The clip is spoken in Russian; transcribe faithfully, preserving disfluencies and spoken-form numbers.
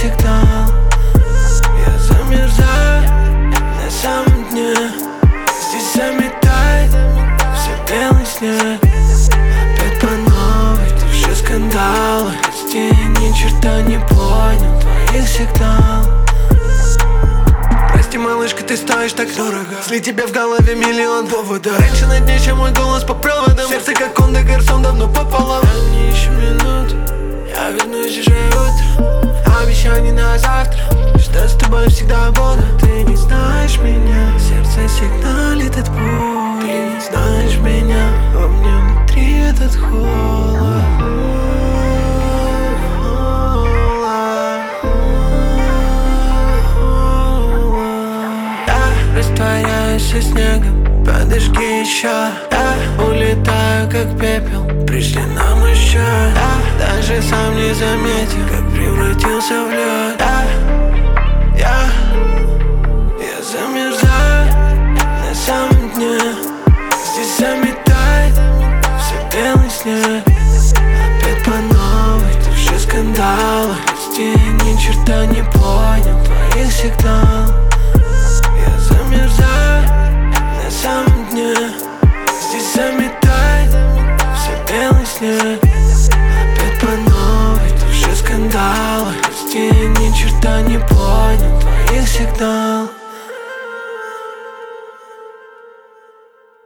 сигнал. Я замерзаю на самом дне. Здесь заметает все белый снег. Опять по новой, ты все скандалы. Прости, я ни черта не понял твоих сигналов. Прости, малышка, ты стоишь так дорого. Если тебе в голове миллион поводов. Раньше на дне, чем мой голос по проводам. Сердце как Honda Гарсон давно пополам. Дай мне еще минуту, я вернусь уже утром. Обещаний на завтра, что с тобой всегда буду. Ты не знаешь меня, сердце сигналит от боли. Ты не знаешь меня, во мне внутри этот холод. Я растворяюсь со снегом, подожги еще. Я улетаю как пепел, пришли нам еще. Я даже сам не заметил, как превратился в лед. Я, я, я замерзаю на самом дне. Здесь заметает все белый снег. Опять по новой, ты все скандалы. Прости, я ни черта не понял твоих сигналов. Я замерзаю на самом дне. Здесь заметает все белый снег. Опять по новой, ты все скандалы. Прости, я ни черта не понял твоих сигналов.